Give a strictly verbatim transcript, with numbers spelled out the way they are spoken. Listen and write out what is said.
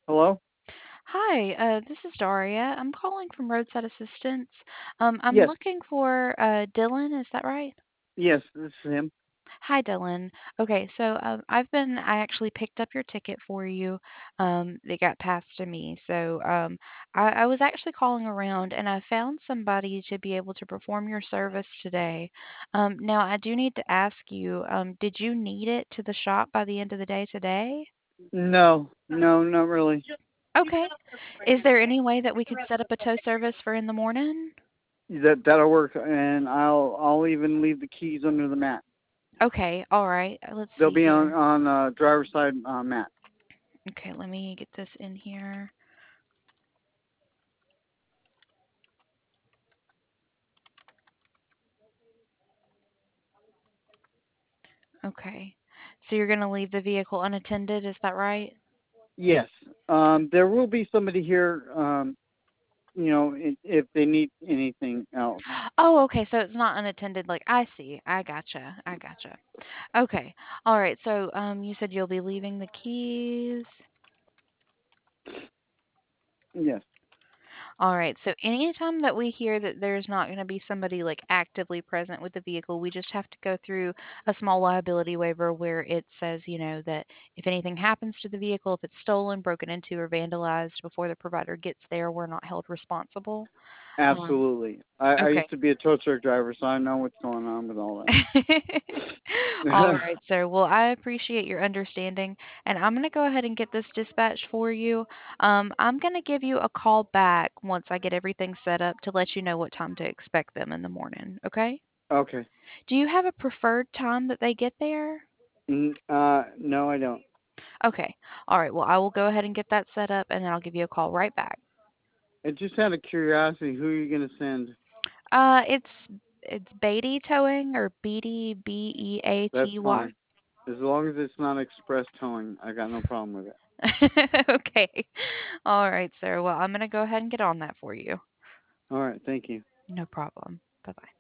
Hello? Hi, uh, this is Daria. I'm calling from Roadside Assistance. Um, I'm Yes. looking for uh, Dylan. Is that right? Yes, this is him. Hi, Dylan. Okay, so um, I've been, I actually picked up your ticket for you. Um, it got passed to me. So um, I, I was actually calling around and I found somebody to be able to perform your service today. Um, now, I do need to ask you, um, did you need it to the shop by the end of the day today? No, no, not really. Okay. Is there any way that we could set up a tow service for in the morning? That that'll work, and I'll I'll even leave the keys under the mat. Okay, all right. uh, Let's They'll see be on here. on uh, driver's side uh, mat. Okay, let me get this in here. Okay. So you're going to leave the vehicle unattended, is that right? Yes. Um, there will be somebody here. Um, you know, if, if they need anything else. Oh, okay. So it's not unattended. Like I see. I gotcha. I gotcha. Okay. All right. So um, you said you'll be leaving the keys. Yes. All right. So anytime that we hear that there's not going to be somebody like actively present with the vehicle, we just have to go through a small liability waiver where it says, you know, that if anything happens to the vehicle, if it's stolen, broken into, or vandalized before the provider gets there, we're not held responsible. Um, Absolutely. I, I okay. used to be a tow truck driver, so I know what's going on with all All that. right, sir. Well, I appreciate your understanding, and I'm going to go ahead and get this dispatched for you. Um, I'm going to give you a call back once I get everything set up to let you know what time to expect them in the morning. Okay? Okay. Do you have a preferred time that they get there? N- Uh, no, I don't. Okay. All right. Well, I will go ahead and get that set up, and then I'll give you a call right back. I just out of curiosity, who are you gonna send? Uh, it's it's Beatty Towing or B D B E A That's T Y. fine. As long as it's not express towing, I got no problem with it. Okay. All right, sir. Well, I'm going to go ahead and get on that for you. All right, thank you. No problem. Bye-bye.